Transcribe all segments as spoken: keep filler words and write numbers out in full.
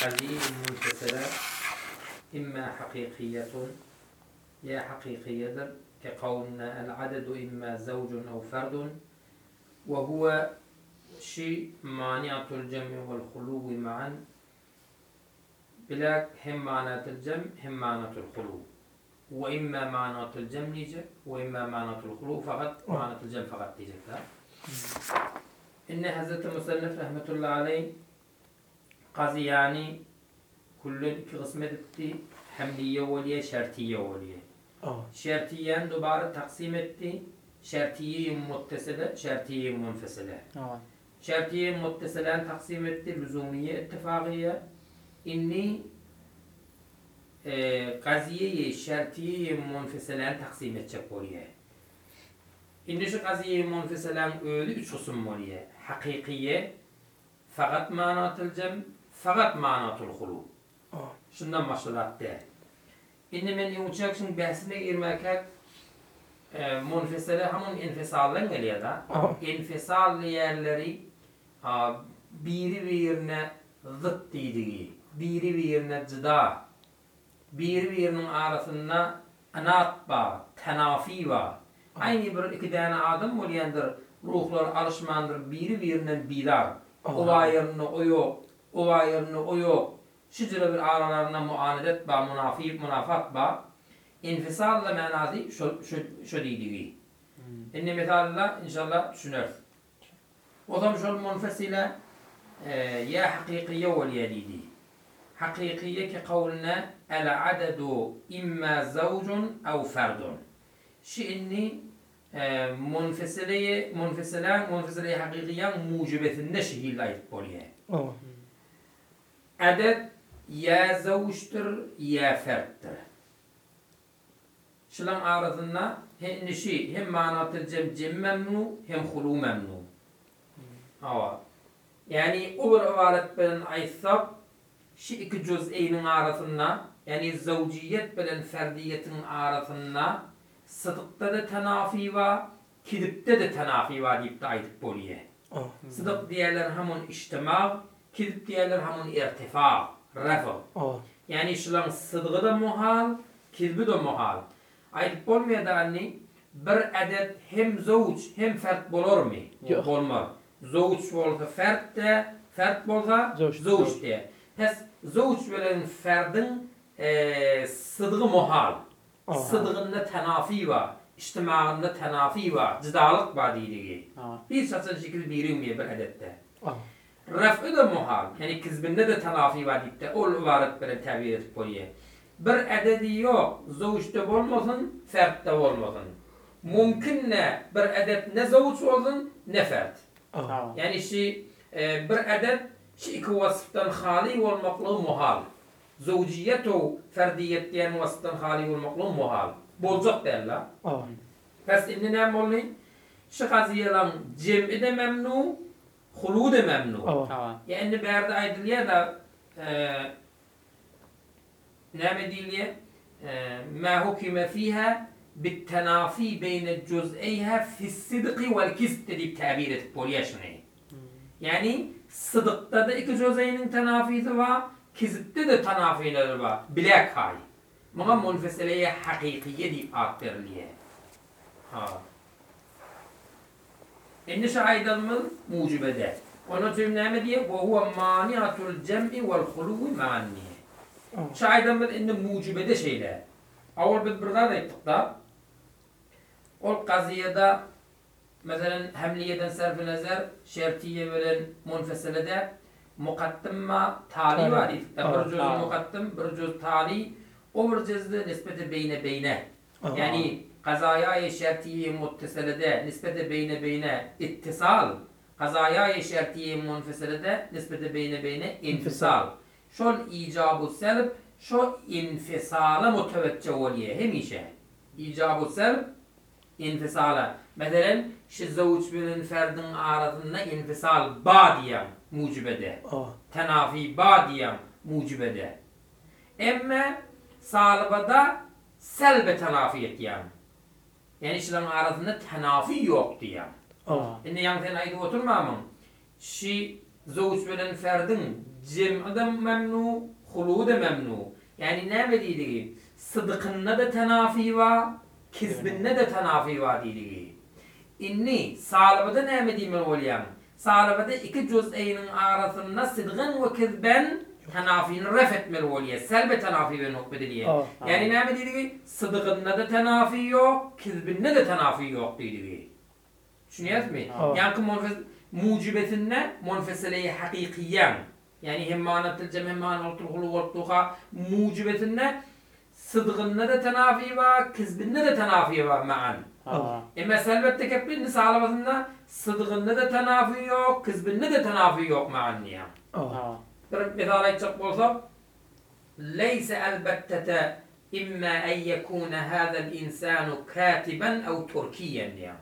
هذه المنفصلة إما حقيقية يا حقيقية كقولنا العدد إما زوج أو فرد، وهو شيء مانعة الجمع والخلو معا، بلاك هم معنى الجمع هم معنى الخلو، وإما معنى الجمع يجي وإما معنى الخلو فقط، معنى الجمع فقط يجي. إن حضرت المصنف رحمة الله عليه قاضي يعني كل قسمة حملية ولية شرطية ولية. شرطية دوباره تقسيم etти. شرطية متصلة شرطية منفصلة. شرطية متصلة تقسيم etти لزومية اتفاقية. إني قضية شرطية منفصلة تقسيم edecek ولية. İndi şu qaziyye munfisilen öyle üç kısım oluyor. Hakikiye, fakat manatıl cem, fakat manatıl hulu. Şundan başladık de. İndi men yumuşak şun bahsine girmekek e, munfisile hamun infisallen geliyor da. İnfisal yerleri a, biri birine zıt dediği, biri birine cıda, biri birinin arasında anat var, tenafi var. Aynı bir iki tane adam olayandır, ruhlar alışmandır, biri birinden bilar. O ayarını o yok, o ayarını o yok. Şıcıra bir aralarına muanedet ba, munafi, munafat ba. İnfisalla manası şu, şu, şu dediği. İnne metalla inşallah düşünür. O zaman şu munfesile ya hakikiye oliye dediği. Hakikiye ki kavlina el adedu imma zavcun ev ferdun. Şi'inni munfesileye, munfesilen, munfesileye hakikiyen mucibetinde şehirle ait boluyor. Adet ya zavuştur ya ferttir. Şulan arasında hem şey, hem manatıl cem cem memnu, hem hulu memnu. Ava. Yani o bir ibaret bilen aytsab, şu iki cüz'eynin arasında, yani zavciyet bilen ferdiyetin arasında sıdıkta da tenafi var, kidipte de tenafi var deyip de aytıp boluyor. Sıdık diyerler hamun içtima, kidip diyerler hamun irtifa, refı. Yani şulan sıdığı da muhal, kidibi de muhal. Aytıp bolmuyor da anni, bir adet hem zavuç hem fert bolur mu? Bolmaz. Zavuç bolsa fert de, fert bolsa zavuç de. Pes zavuç bilen ferdin e, sıdığı muhal. Sıdığında tenafi var, içtimağında tenafi var, cidalık var dediği. Bir saçın şekil birilmiyor bir adette. Raf'ı da muhal, yani kizbinde de tenafi var deyip de o varit böyle tabir edip koyuyor. Bir adedi yok, zavuşta olmasın, fertte olmasın. Mümkün ne bir adet ne zavuç olsun ne fert. Yani şey, bir adet şu iki vasıftan hali olmaklığı muhal. Zavciyet o ferdiyet diyen vasıftan hali olmaklığı muhal. Bolcak derler. Pes indi ne bolli? Şu kaziyelan cem'i de memnu, hulu de memnu. Yani berde aydılıyor da ne mediliye? Ma hukime fiha bittenafi beyne cüz'eyha fissidqi vel kisb deyip tabir edip boluyor şunu. Yani sıdıkta da iki cüz'eynin tenafisi var. Kizipte de tenafileri var. Bilek hay. Buna munfesileye hakikiye deyip ad veriliyor. İndi şu aydılmız mucibede. Onun için ne diye? وَهُوَ مَانِعَةُ الْجَمْعِ وَالْخُلُوِ مَعَنِّهِ. Şu aydılmız indi mucibede şeyler. Avul biz burada da ettik da. O qaziyede mesela hemliyeden sarf-ı nazar şertiye veren munfesilede muqaddimma tali var. Bir cüz muqaddim, bir cüz tali. O bir cüzde nispeti beyne beyne. Yani qazaya-i şertiye muttesilede nispeti beyne beyne ittisal. Qazaya-i şertiye munfesilede nispeti beyne beyne infisal. Şol icab-ı selb, şu infisala mutevecceh oluyor hemişe. İcab-ı selb, infisala. Mesela şu zavuç bilen ferdin arasında infisal ba diyem mucibede. Tenafi ba diyem mucibede. Emme salibada selbe tenafi et diyem. Yani şunların arasında tenafi yok diyem. Şimdi yan sen ayda oturmamın. Şu zavuç bilen ferdin cem'i de memnu, hulu da memnu. Yani ne dediği? Sıdıkınna da tenafi var, kizbinne de tenafi var dediği. İnni salabada ne dediğimi olayım? Salabada iki cüz'eynin arasında sıdgın ve kizben tenafini ref etmeli oluyor. Selbe tenafi ve nokbediliye. Yani ne dediği? Sıdıkınna da tenafi yok, kizbinne de tenafi yok dediği. Düşünüyorsunuz mu? Yani mucibetinde munfesile-i hakikiyen. Yani hem manatil cem hem manatil hulu vartuha mucibetinde sıdgınna da tenafi var, kizbinne de tenafi var ma'an. Ama selbette kepbinni sağlamasında sıdgınna da tenafi yok, kizbinne de tenafi yok ma'an diye. Bir misal aytacak olsak, leyse elbettete imma en yekune hâzel insanu katiben ev turkiyen diye.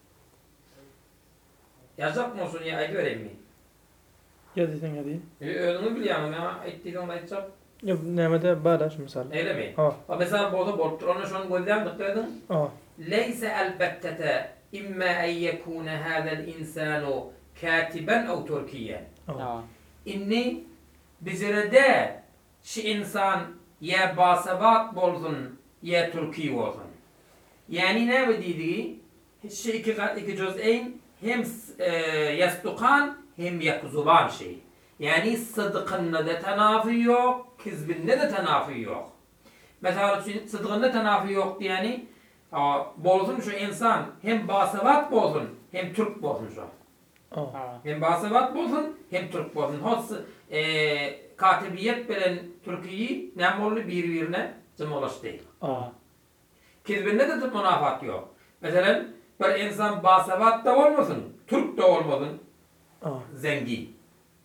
Yazacak mısın ya? Ay göreyim mi? Yazıysan yazıyı. Öğrenimi biliyorum ama ettiğini ona edeceğim. Yok, nemede bağdaş misal. Öyle mi? Ha. Mesela burada borçlu onu şu an gözlem dikkat edin. Ha. Leyse elbettete imma en yekune hâzel insanu katiben ev turkiyen. Ha. İnni bizirede şu insan ya basabat bolsun ya Türkiye olsun. Yani ne dediği? Şu iki, iki cüz'eyn hem e, yastukan hem yakzuban şey. Yani sıdkınna da tenafi yok, kizbinne de tenafi yok. Mesela sıdkınna tenafi yok yani bolsun şu insan hem basavat bolsun hem Türk bolsun şu. Ha. Hem basavat bolsun hem Türk bolsun. Hos e, katibiyet bilen Türkiye'yi ne bollu birbirine cemolaştı. Ha. Kizbinne de münafat yok. Mesela bir insan basavat da olmasın, Türk de olmasın, Ha. zengin.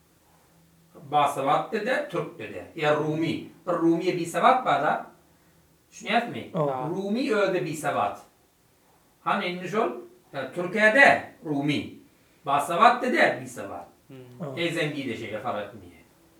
Basavat de Türk de ya Rumi. Bir Rumiye bir savat var da. Düşünüyorsun mu? Ha. Rumi öyle bir savat. Hani inmiş ol? Türkiye'de Rumi. Basavat de bir savat. E zengin de şeyle fark etmiyor.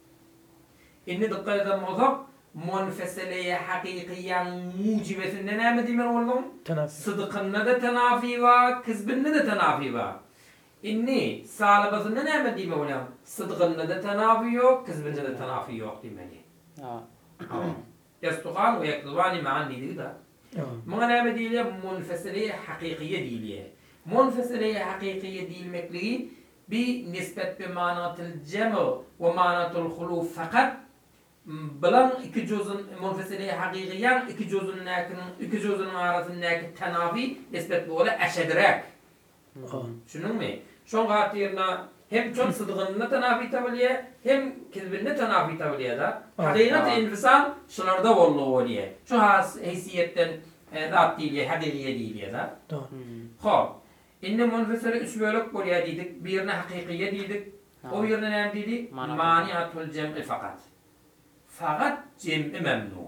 İnni dikkat edelim olsak, munfeseleye hakikiyen mucibesinde ne mi demen oğlum? Tenafi. Sıdıkınna da tenafi var, kızbinne de tenafi var. İnni salabasında ne mi demen oğlum? Sıdıkınna da tenafi yok, kızbinne de tenafi yok demeli. Yastuhan ve yakzubani ma'an dediği da. Ha. Buna ne mi değil? Munfeseleye hakikiye değil. Munfeseleye hakikiye değilmekliği bir nispet bir manatıl cemu ve manatıl hulu fakat bilan iki cüzün munfesile hakikiyen iki cüzün nakinin iki cüzün arasındaki tenafi nispet bu ola eşedirek. Ha. Şunun mu? Şon hatirna hem çon sıdığında tenafi tavliye hem kizbinde tenafi tavliye da. Hakikat infisal şunlarda bollu oluyor. Şu has heysiyetten zat değil, hakikiye değil da. Doğru. Hop. İnne munfesile üç bölük oluyor dedik. Birine hakikiye dedik. O birine ne dedik? Maniatul cem'i fakat. Fakat cem'i memnu.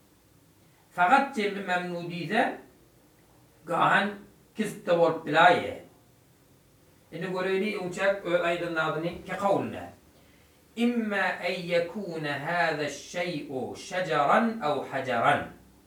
Fakat cem'i memnu diye gahan kiste volt bilaye. İnne göreyli uçak aydınladığını ki kavlne. İmma en yekune hâze şey'u şeceran ev haceran.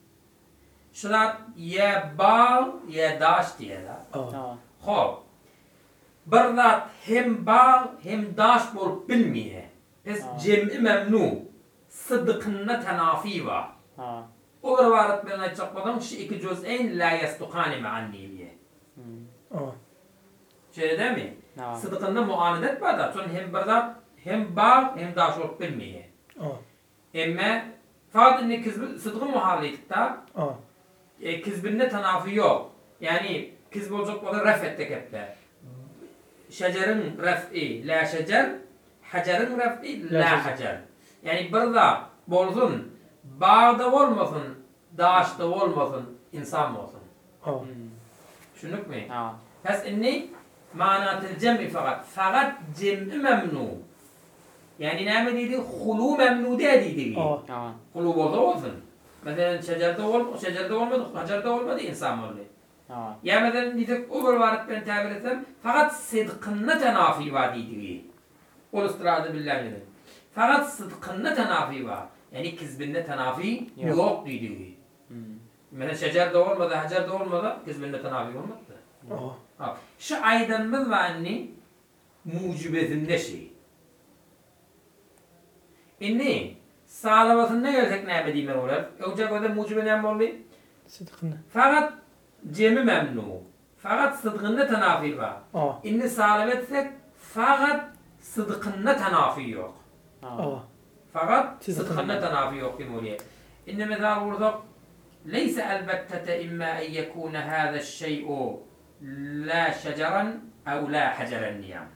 Şulat ya bağ ya daş diye da. Ha. Hop. Bir zat hem bağ hem daş bolup bilmiyor. Pes cem'i memnu. Sıdıkınna tenafi var. O bir varat ben açacak bakalım şu iki cüz'eyn la yastukani ma'an diye. Ha. Şöyle değil mi? Sıdıkınna muanedet var da. Sonra hem bir zat hem bağ hem daş bolup bilmiyor. Ha. Emme fakat inni kizbi sıdıkı muhallikta Ha. e, kizbinde tenafi yok. Yani kizb olacak o da ref ettik hep de. Şecerin ref'i la şecer, hacerin ref'i la hacer. Yani bir da bolsun, bağda olmasın, daşta olmasın, insan olsun. Ha. Şunluk mu? Pes inni manatıl cem'i fakat. Fakat cem'i memnu. Yani ne mi dedi? Hulu memnu de dedi. Ha. Hulu bolda olsun. Mesela şecerde ol, şecerde olmadı, hacerde olmadı, insan oldu. Ya mesela dedik, o bir varit ben tabir etsem, fakat sıdkınna tenafi var dediği. Ol istiradı billahi dedim. Fakat sıdkınna tenafi var. Yani kizbinde tenafi yok, yok dediği. Mesela şecerde olmadı, hacerde olmadı, kizbinde tenafi olmadı. Ha. Şu aydınımız var anne, mucibetinde şey. Inni sağlamasında gelsek ne bediymen olur? Önce kadar mucibe ne oldu? Sıdkını. Fakat cemi memnu. Fakat sıdkında tenafi var. Aa. İnni sağlametsek fakat sıdkında tenafi yok. Aa. Fakat Sıdkında. sıdkında tenafi yok demoliye. İnni mesela burada ليس البتة إما أن يكون هذا الشيء لا شجرا أو لا حجرا يعني.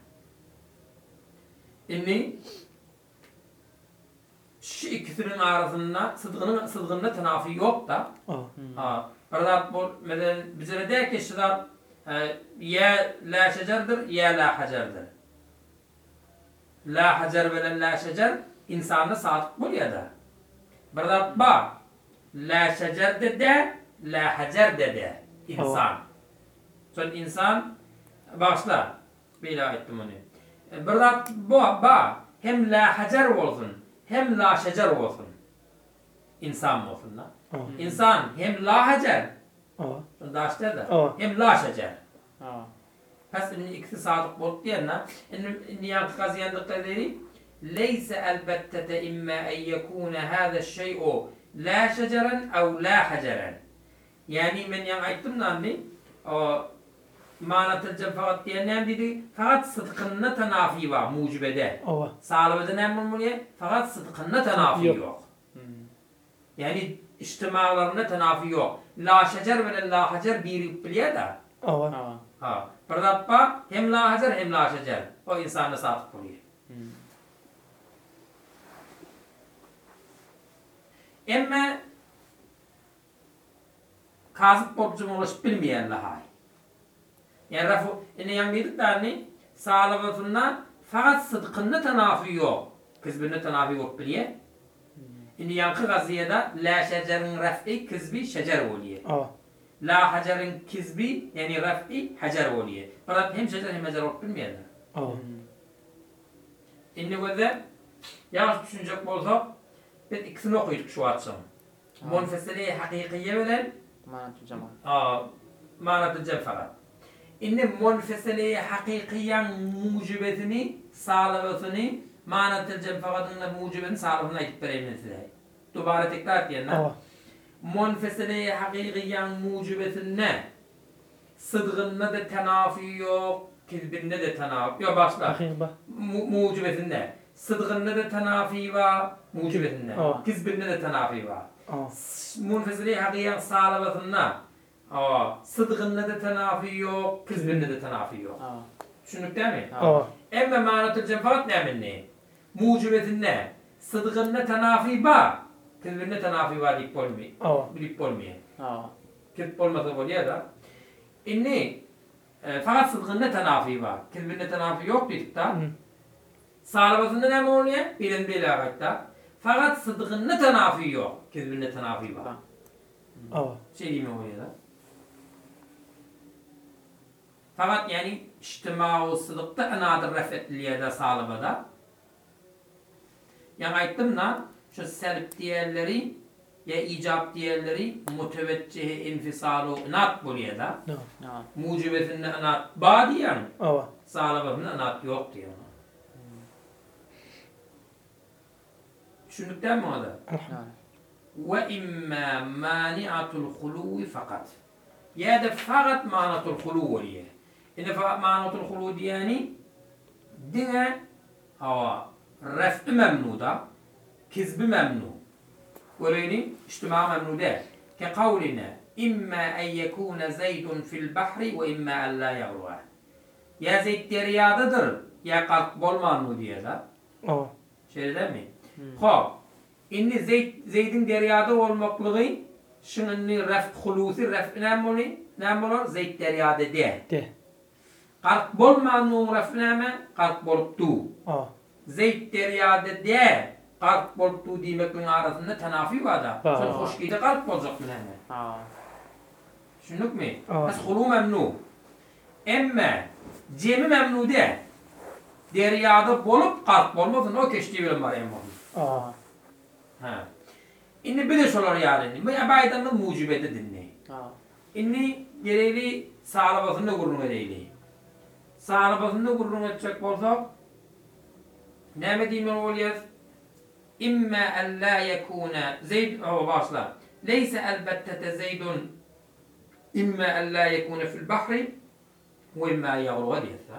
İnni şu ikisinin arasında sıdkının sıdkında tenafi yok da. Aa. Ha, arada bu mesela bize der ki şular ya la şecerdir ya la hacerdir. La hacer ve la şecer insanda sadık bul ya da. Arada ba la şecer de de la hacer de de insan. Son insan başla bila ettim onu. Arada bu ba hem la hacer olsun hem la şecer olsun. İnsan olsun da. Aa. İnsan hem la hacer, Aa. daşta da, Aa. hem la şecer. Aa. Pes inni ikisi sadık bulup diyene, inni yankı kazıyandıkları dedi, leyse elbettete imma en yekune hâze şey'u la şeceren ev la haceren. Yani men yan ayttım da anne, o manatılca fakat diyenler dedi, fakat sıdkınna tenafi var mucibede. Aa. Sağlamada ne bulmuyor? Fakat sıdkınna tenafi Yok. yok. Yani içtimalarına tenafi yok. La şecer ve la hacer bir biliyor da. Aa. Ha. Pradappa hem la hacer hem la şecer. O insanda sadık oluyor. Emme kazıp borcum oluş bilmeyenler hay. Yani rafu ine yan bir tane sağlamasından fakat sıdkında tenafi yok. Kızbinde tenafi yok biliyor. İni yankı gaziyede la şecerin raf'i kizbi şecer oluyor. Aa. La hacerin kizbi yani raf'i hacer oluyor. Fakat hem şecer hem hacer olup bilmeyenler. Aa. İnni gözde yanlış düşünecek olsa biz ikisini okuyorduk şu akşam. Munfesile-i hakikiye bilen Manatı cema. aa, manatı cem fakat. İnni munfesile-i hakikiyen mucibetini, sağlamasını manatı cem fakatının mucibetini sağlamasına gidip vereyim size. Dubara tekrar diyenler. Aa. Munfesile-i hakikiyen mucibetine sıdgınna da tenafi yok, kizbinde de tenafi yok. Başla. Bakayım bak. Mu mucibetinde. Sıdgınna da tenafi var, mucibetinde. Aa. Kizbinde de tenafi var. Aa. Munfesile-i hakikiyen sağlamasına aa, sıdgınna da tenafi yok, kizbinde de tenafi yok. Aa. Düşündük değil mi? Aa. Emme manatı cefat ne minni? Mucibetinde. Sıdgınna tenafi var, kizbinde tenafi var deyip olmuyor. Aa. Bilip olmuyor. Aa. Kizb olmasa oluyor da. İnni e, fakat sıdgınna tenafi var. Kizbinde tenafi yok dedik da. Hı. Sağlamasında ne mi oluyor? Bilin bir ağaçta. Fakat sıdgınna tenafi yok. Kizbinde tenafi var. Aa. Şey değil mi oluyor da? Fakat yani içtima-u sıdıkta enadır refetliliğe de sağlamada. Yani ayttım da şu selb diğerleri ya icab diğerleri muteveccih infisalu inat buluyor da. No. Aa. Mucibetinde inat ba diyen Aa. sağlamasında inat yok diyor. Düşündük değil mi o da? Aa. Ve imma mani'atul huluvi fakat. Ya da fakat manatul huluvi oluyor. İnne fakat manatul huluvi diyeni dine hava ref'i memnu da kizbi memnu. Öyleydi içtima memnu de. Ke kavline imma en yekune zeydun fil bahri ve imma en la yagruha. Ya zeyd deryadadır ya kalk bolmanu diye da. Aa. Şey değil mi? Hop. İnni Zeyd Zeyd'in deryada olmaklığı şunun ref hulusi ref ne molu ne molu Zeyd deryada de. De. Kalk bolmanu ref ne mi? Kalk boluptu. Aa. Zeyd deryada de. Kalk boluptu demek'in arasında tenafi var da. Aa. Sen hoş giyde kalk bolacak mı ne? Aa. Şunluk mu? Aa. Bas hulu memnu. Emme cemi memnu de. Deryada bolup kalk bolmasın o keştiği bilim var en muhim. Aa. Ha. İnni bir de şolar yani. Bu abaydan da mucibete dinle. Aa. İnni gereğli sağlamasında gurrun edeyli. Sağlamasında gurrun edecek olsak ne mi diyeyim oluyor? İmma en la yekuna Zeyd o başla. Leyse elbette Zeydun imma en la yekuna fil bahri ve imma yagruga diyetler.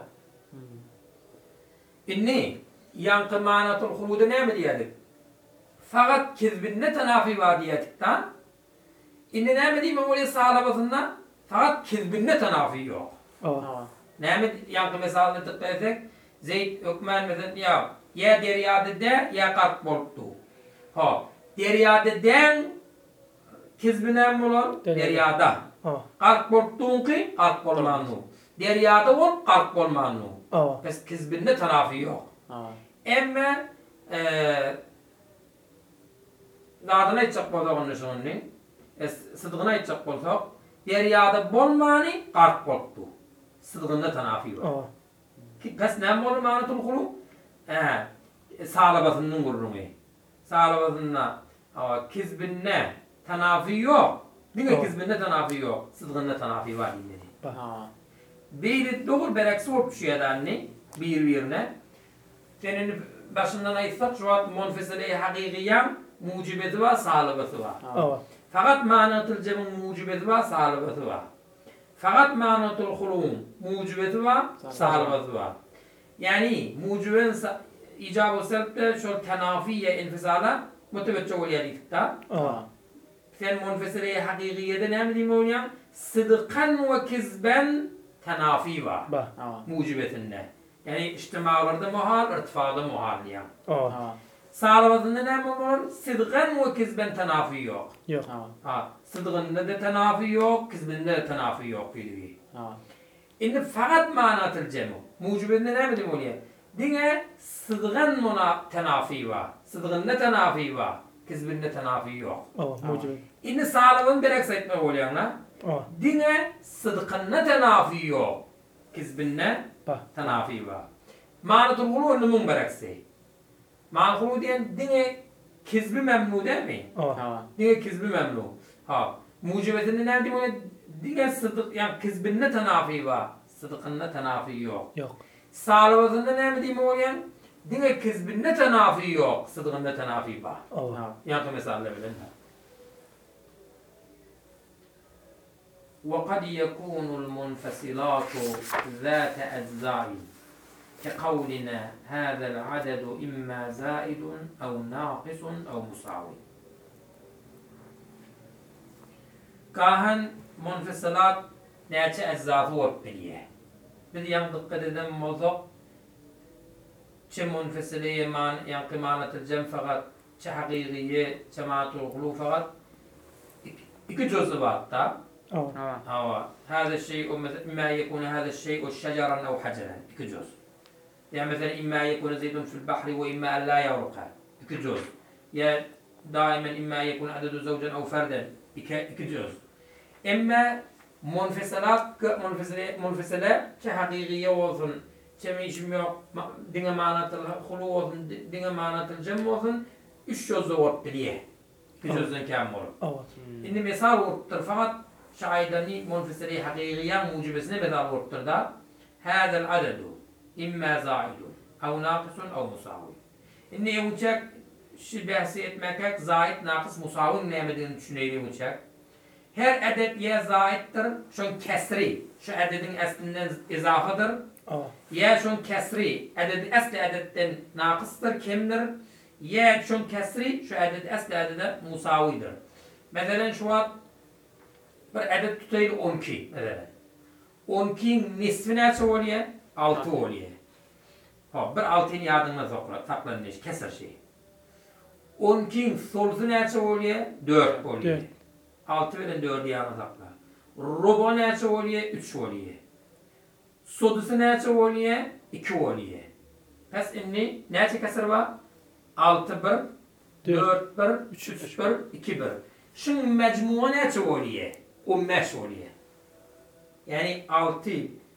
İnni yankı manatul huluda ne mi diyedik? Fakat kizbinne tenafi var diyedikten inni ne mi diyeyim öyle sağlamasından fakat kizbinne tenafi yok. ava Ne mi yankı mesalını tıkla etsek Zeyd Ökmen mesela ya ya deryada de ya kalk boluptu. Ha deryada den kizbine mi olur? Deryada. ava Kalk boluptuğun ki kalk bolmanu. Deryada ol kalk bolmanu. ava Pes kizbinne tenafi yok. Emme eee Dadına içecek bolsak onu şunun. Sıdığına içecek bolsak deryada bolmani kalk boluptu. Sıdığında tenafi var. ava Pes ne bolur manatul hulu? Eee sağlabasının gurrumu. Sağlabasında kizbinne tenafi yok. Dine Evet. kizbinne tenafi yok. Sıdığında tenafi var dinledi. bak Beyli doğru bereksi olup şu yadanni bir birine. Senin başından aytsak şu an munfesile-i hakikiyen mucibeti var, sağlabası var. ava Fakat manatul cemun mucibeti var, sağlabası var. Fakat manatul hulun mucibeti var, sağlabası var. Yani muciben icab-ı sebepte şu tenafiye infisala müteveccih oluyor dikta. ava Sen munfesile-i hakikiyede ne mi diyeyim oynayam? Sıdıkan ve kizben tenafi var. bak Mucibetinde. Yani içtimalarda muhal, irtifada muhal ya. ava Sağlamadığında ne olur? Sıdgan ve kizben tenafi yok. yok Ha, sıdgında da tenafi yok, kizbinde de tenafi yok. Şimdi fakat manatıl cemu. Mucibetinde ne mi diyeyim oluyor? Dine sıdgan muna tenafi var. Sıdgında tenafi var. Kizbinde tenafi yok. ava mucibet Şimdi sağlamadığını bir eksetme oluyor lan. ava Dine sıdkınne tenafi yok. Kizbinne bak tenafi var. Manatul hulu onu münbereksi. Manatul hulu diyen dine kizbi memnu değil mi? ava Dine kizbi memnu. Ha. Mucibetinde ne diyeyim ona? Dine sıdık, yani kizbinne tenafi var. Sıdıkınne tenafi yok. yok Sağlamadığında ne diyeyim oraya? Dine kizbinne tenafi yok. Sıdıkınne tenafi var. ava Yankı mesela bilen. وقد يكون المنفصلات ذات أجزاء كقولنا هذا العدد إما زائد أو ناقص أو مساوي. كاهن منفصلات ناتي أجزاء وبليه. بدي ينطق قدم موضوع چه منفصلية مان ينقمانة الجم فقط چه حقيقية چه معطول خلو فقط iki cüzü var da. ava اه هذا الشيء إما يكون هذا الشيء شجرا أو حجرا كجوز يعني مثلا إما يكون زيد في البحر وإما أن لا يغرق كجوز يا دائما إما يكون عدد زوجا أو فردا كجوز إما منفصلات منفصلة منفصلة كحقيقية وظن كميش ميو دينا معنى الخلو وظن دينا معنى الجمع وظن üç cüzü ortaya كجوزن كامل ava إن مثال ورطر فقط شعيدني منفصلي حقيقيا موجبسني مثال ورطر دا هذا العدد إما زائد أو ناقص أو مساوي إني يوجد شي بحثي etmekek zait naqis musavin nemedini düşüneyle uçak. Her adet ya zaittir, şun kesri, şu adetin aslinden izafadır. ava Ya şun kesri, adedi asli adetten naqistır, kimdir? Ya şun kesri, şu adet asli adede musavidir. Mesela şu an bir adet tutaylı on iki. Mesela. on ikinin nisfi neyse oluyor? altı oluyor. Ha, bir altını yardımına saklanmış, keser şey. on ikinin solusu neyse oluyor? dört oluyor. dört. altı veren dördü yardımına saklar. Robo neyse oluyor? üç oluyor. Sodusu neyse oluyor? iki oluyor. Pes inni neyse keser var? altı bir, dört bir, üç bir, iki bir. Şunun mecmua neyse oluyor? on beş oluyor. Yani altı,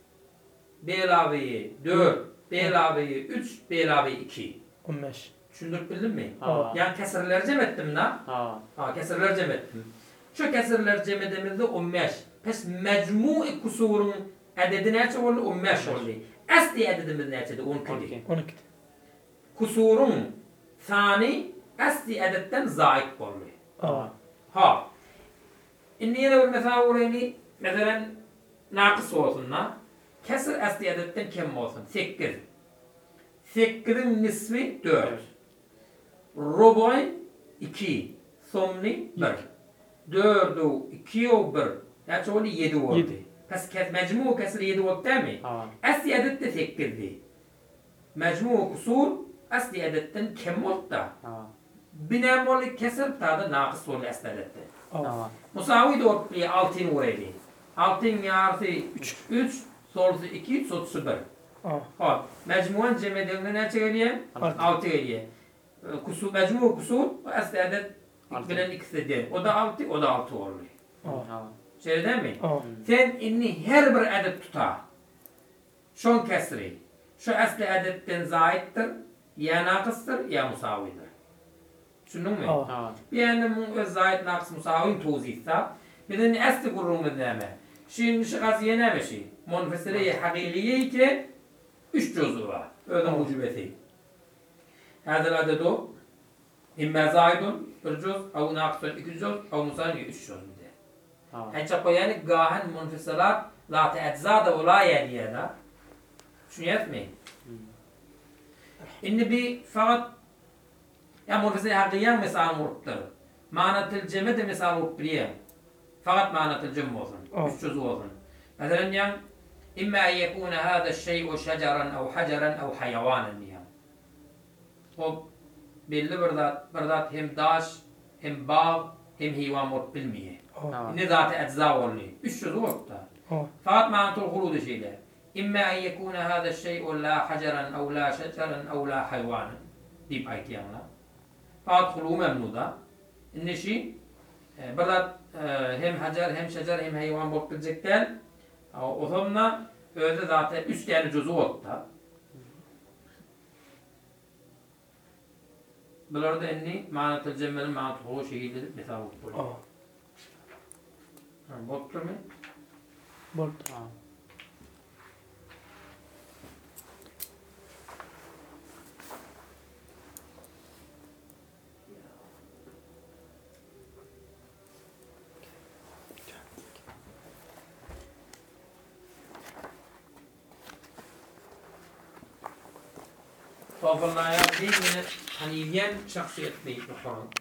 B ilaveyi dört, B ilaveyi üç, B ilaveyi iki. on beş Düşündürüp bildin mi? ava Yani kesirler cem ettim na. Ha, kesirler cem ettim. Şu kesirler cem edemildi on beş. Pes mecmu-i kusurun adedi neyse oldu? on beş oldu. Asli adedimiz neyse on iki. on iki Kusurun sani asli adetten zayit bolly. Ava. Ha. Inni yana bir mesela orayni mesela naqis olsunna. Kesir asli adetten kem olsun. sekiz. sekizin nisfi dört. Rubuy iki. Somni bir. dördü iki o bir. Yani çoğunu yedi oldu. Yedi. Pes kes mecmu kesir yedi oldu değil mi? Ava. Asli adette sekizdi. Mecmu kusur asli adetten kem oldu da. Ava. Binem oldu kesir tada naqis oldu asli adette. Ava. Ava. Musavi de ortaya altın oraydı. Altın yarısı üç. üç. Solusu iki. Sotusu bir. Ava. Ha. Mecmuan cemedinde ne çevireyim? Altı. altı geliyor. Kusur, mecmu kusur asli adet Altı. bilen ikisi de. O da altı, o da altı oluyor. Ava. Ava. Şey değil mi? Ava. Sen inni her bir adet tuta. Şon kesri. Şu asli adetten zayittir, ya nakıstır, ya musavidir. Şunun mu? Ava. Ava. Bir yani bu öz zayit nakıs musavin tozihsa, bir de asli kurumu deme. Şimdi şu gaziye ne bir şey? Munfesire-i hakiliye ki üç cüzü var. Öyle mucibeti. Hazır adet o. İmme zayidun bir cüz, av nakıstır iki cüz, av musavin üç cüz. Ava. Hence koyani gahen munfisilat la te'etza da ola yediye da. Şunu yetmeyin. İnni bir fakat ya munfisili hakiyen misal murttur. Manatil cemi de misal murtbriye. Fakat manatil cem olsun. Oh. Üç cüz olsun. Mesela yani İmma en yekûne hâda şey'u şeceran ev haceran ev hayavanen diyem. O belli bir zat, bir zat hem daş, hem bağ, hem hayvan murt bilmeye. Ava. Ava. Ne zat-ı ecza oldu. Üç cüz oldu da. Ava. Fakat manatul hulûd şeyler. İmma en yekûne hâda şey'u la haceran ev la şeceran ev la hayvanen. Deyip ayet yanına. Fakat hulû memnu da. İnne şey, bir zat hem hacer, hem şecer, hem hayvan murt bilecekten, o zaman öyle zaten üç tane cüzü oldu da. Bunlar da enni manatul cemmelin manatul hulû şekilde mesela oldu. Ava. Bottur mu? Bort. Ava. Toplanmaya değil mi? Hani yiyen şahsiyetli bir konu.